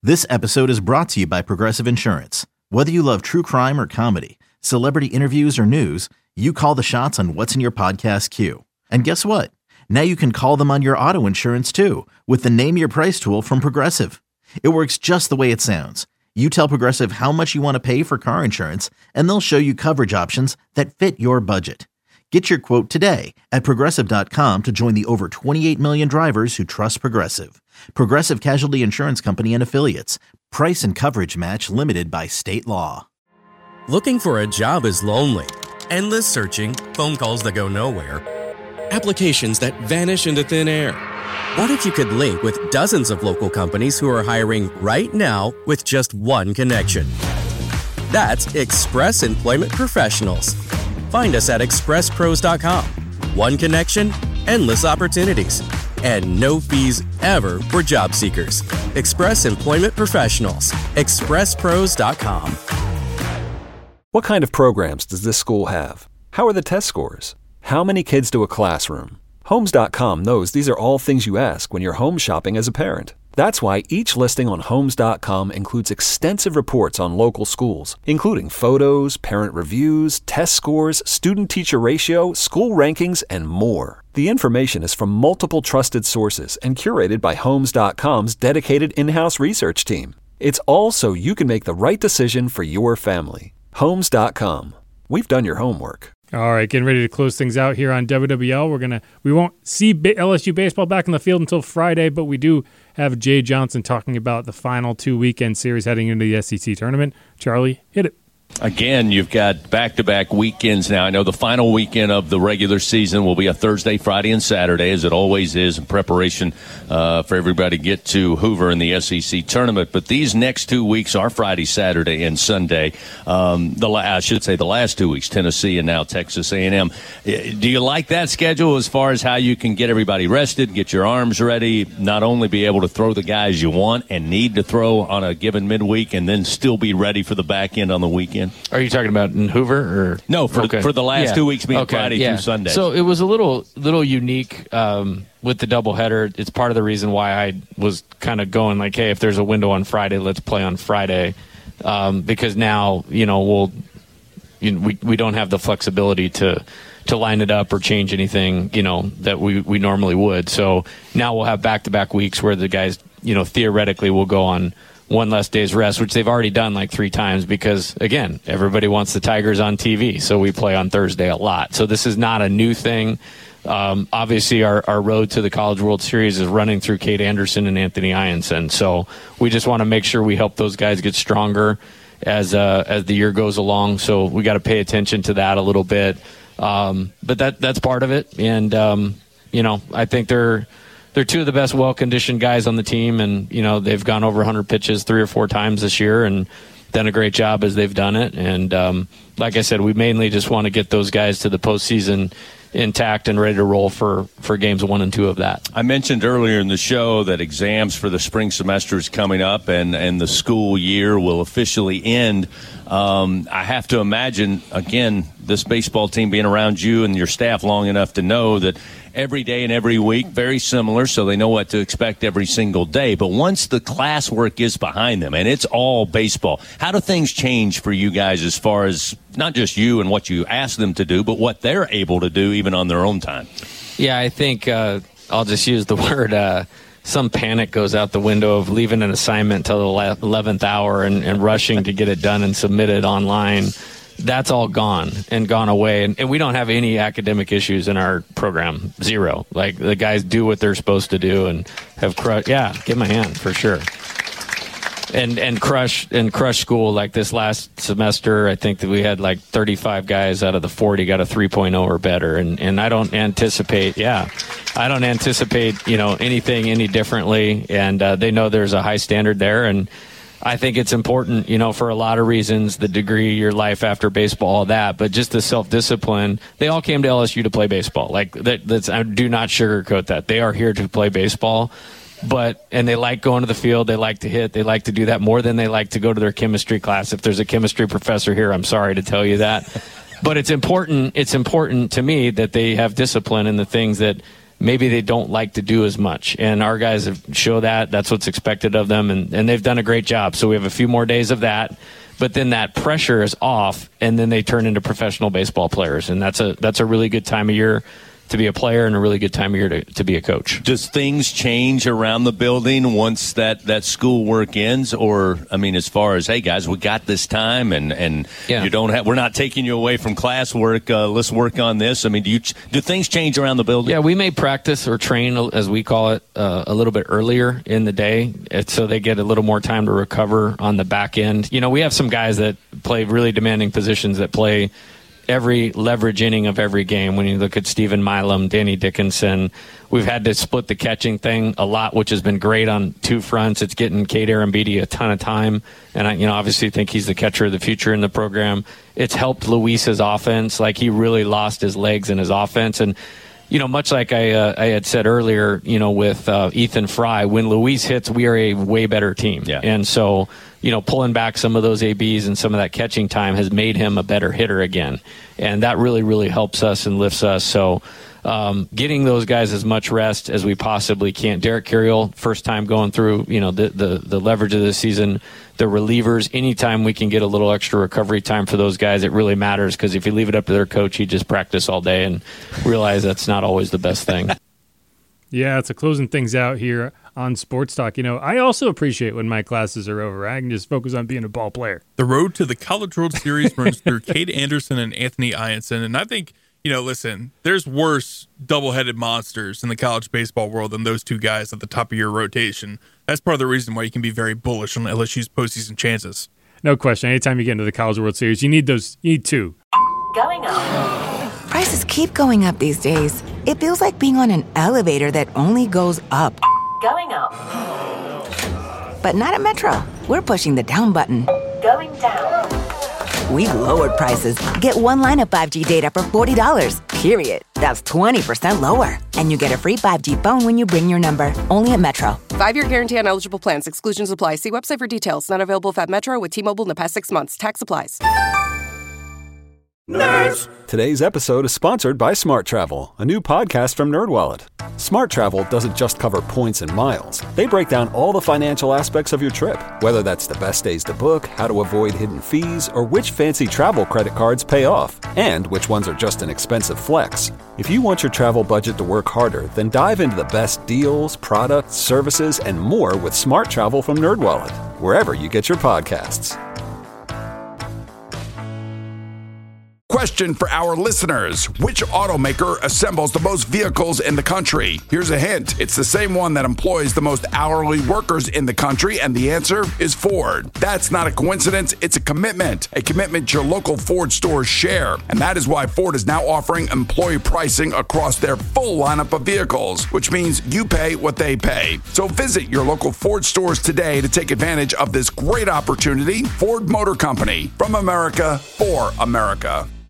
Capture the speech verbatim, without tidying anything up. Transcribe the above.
This episode is brought to you by Progressive Insurance. Whether you love true crime or comedy, celebrity interviews or news, you call the shots on what's in your podcast queue. And guess what? Now you can call them on your auto insurance too with the Name Your Price tool from Progressive. It works just the way it sounds. You tell Progressive how much you want to pay for car insurance, and they'll show you coverage options that fit your budget. Get your quote today at Progressive dot com to join the over twenty-eight million drivers who trust Progressive. Progressive Casualty Insurance Company and Affiliates. Price and coverage match limited by state law. Looking for a job is lonely. Endless searching, phone calls that go nowhere, applications that vanish into thin air. What if you could link with dozens of local companies who are hiring right now with just one connection? That's Express Employment Professionals. Find us at express pros dot com. One connection, endless opportunities, and no fees ever for job seekers. Express Employment Professionals. express pros dot com. What kind of programs does this school have? How are the test scores? How many kids to a classroom? Homes dot com knows these are all things you ask when you're home shopping as a parent. That's why each listing on Homes dot com includes extensive reports on local schools, including photos, parent reviews, test scores, student-teacher ratio, school rankings, and more. The information is from multiple trusted sources and curated by Homes dot com's dedicated in-house research team. It's all so you can make the right decision for your family. Homes dot com. We've done your homework. All right, getting ready to close things out here on W W L. We're gonna we won't see L S U baseball back in the field until Friday, but we do have Jay Johnson talking about the final two weekend series heading into the S E C tournament. Charlie, hit it. Again, you've got back-to-back weekends now. I know the final weekend of the regular season will be a Thursday, Friday, and Saturday, as it always is in preparation uh, for everybody to get to Hoover in the S E C tournament. But these next two weeks are Friday, Saturday, and Sunday. Um, the la- I should say the last two weeks, Tennessee and now Texas A and M. Do you like that schedule as far as how you can get everybody rested, get your arms ready, not only be able to throw the guys you want and need to throw on a given midweek, and then still be ready for the back end on the weekend? Are you talking about in Hoover or no? For okay. for the last yeah. two weeks being okay. Friday yeah. through Sunday. So it was a little little unique um, with the doubleheader. It's part of the reason why I was kind of going like, hey, if there's a window on Friday, let's play on Friday, um, because now you know we'll you know, we we don't have the flexibility to to line it up or change anything you know that we we normally would. So now we'll have back to back weeks where the guys you know theoretically will go on one less day's rest, which they've already done like three times because, again, everybody wants the Tigers on T V, so we play on Thursday a lot. So this is not a new thing. Um, obviously, our, our road to the College World Series is running through Kate Anderson and Anthony Ianson, so we just want to make sure we help those guys get stronger as uh, as the year goes along. So we got to pay attention to that a little bit. Um, but that that's part of it, and, um, you know, I think they're – They're two of the best well-conditioned guys on the team, and, you know, they've gone over one hundred pitches three or four times this year and done a great job as they've done it. And um, like I said, we mainly just want to get those guys to the postseason intact and ready to roll for, for games one and two of that. I mentioned earlier in the show that exams for the spring semester is coming up, and, and the school year will officially end. Um, I have to imagine, again, this baseball team being around you and your staff long enough to know that every day and every week, very similar, so they know what to expect every single day. But once the classwork is behind them and it's all baseball, how do things change for you guys as far as not just you and what you ask them to do, but what they're able to do even on their own time? Yeah, I think uh, I'll just use the word uh, some panic goes out the window of leaving an assignment till the eleventh hour and, and rushing to get it done and submitted online. That's all gone and gone away. And, and we don't have any academic issues in our program. Zero. Like, the guys do what they're supposed to do and have crushed. Yeah, give them a hand for sure. And and crush and crush school. Like this last semester, I think that we had like thirty-five guys out of the forty got a three point oh or better. And, and I don't anticipate, yeah, I don't anticipate, you know, anything any differently. And uh, they know there's a high standard there. And I think it's important, you know, for a lot of reasons, the degree, your life after baseball, all that, but just the self-discipline. They all came to L S U to play baseball. Like, that, that's, I do not sugarcoat that. They are here to play baseball, but, and they like going to the field. They like to hit. They like to do that more than they like to go to their chemistry class. If there's a chemistry professor here, I'm sorry to tell you that. But it's important, it's important to me that they have discipline in the things that maybe they don't like to do as much. And our guys have show that. That's what's expected of them, and, and they've done a great job. So we have a few more days of that. But then that pressure is off, and then they turn into professional baseball players. And that's a that's a really good time of year to be a player and a really good time of year to, to be a coach. Does things change around the building once that, that school work ends? Or, I mean, as far as, hey, guys, we got this time, and, and yeah. you don't have, we're not taking you away from classwork. Uh, let's work on this. I mean, do you do things change around the building? Yeah, we may practice or train, as we call it, uh, a little bit earlier in the day, so they get a little more time to recover on the back end. You know, we have some guys that play really demanding positions that play every leverage inning of every game. When you look at Stephen Milam, Danny Dickinson, we've had to split the catching thing a lot, which has been great on two fronts. It's getting Cade Arambidi a ton of time, and I, you know, obviously think he's the catcher of the future in the program. It's helped Luis's offense. Like, he really lost his legs in his offense, and you know, much like I uh, I had said earlier, you know, with uh, Ethan Fry, when Luis hits, we are a way better team. Yeah. And so, you know, pulling back some of those A Bs and some of that catching time has made him a better hitter again. And that really, really helps us and lifts us. So um, getting those guys as much rest as we possibly can. Derek Carriel, first time going through, you know, the, the, the leverage of this season. The relievers, anytime we can get a little extra recovery time for those guys, it really matters, because if you leave it up to their coach, he just practice all day and realize that's not always the best thing. Yeah, it's a closing things out here on Sports Talk. You know, I also appreciate when my classes are over. I can just focus on being a ball player. The road to the College World Series runs through Cade Anderson and Anthony Ianson, and I think, you know, listen, there's worse double-headed monsters in the college baseball world than those two guys at the top of your rotation. That's part of the reason why you can be very bullish on L S U's postseason chances. No question. Anytime you get into the College World Series, you need those. You need two. Going up. Prices keep going up these days. It feels like being on an elevator that only goes up. Going up. But not at Metro. We're pushing the down button. Going down. We've lowered prices. Get one line of five G data for forty dollars, period. That's twenty percent lower. And you get a free five G phone when you bring your number. Only at Metro. Five-year guarantee on eligible plans. Exclusions apply. See website for details. Not available at Metro with T-Mobile in the past six months. Tax applies. Nerds. Today's episode is sponsored by Smart Travel, a new podcast from NerdWallet. Smart Travel doesn't just cover points and miles. They break down all the financial aspects of your trip, whether that's the best days to book, how to avoid hidden fees, or which fancy travel credit cards pay off, and which ones are just an expensive flex. If you want your travel budget to work harder, then dive into the best deals, products, services, and more with Smart Travel from NerdWallet, wherever you get your podcasts. Question for our listeners. Which automaker assembles the most vehicles in the country? Here's a hint. It's the same one that employs the most hourly workers in the country, and the answer is Ford. That's not a coincidence. It's a commitment. A commitment your local Ford stores share. And that is why Ford is now offering employee pricing across their full lineup of vehicles, which means you pay what they pay. So visit your local Ford stores today to take advantage of this great opportunity. Ford Motor Company. From America, for America.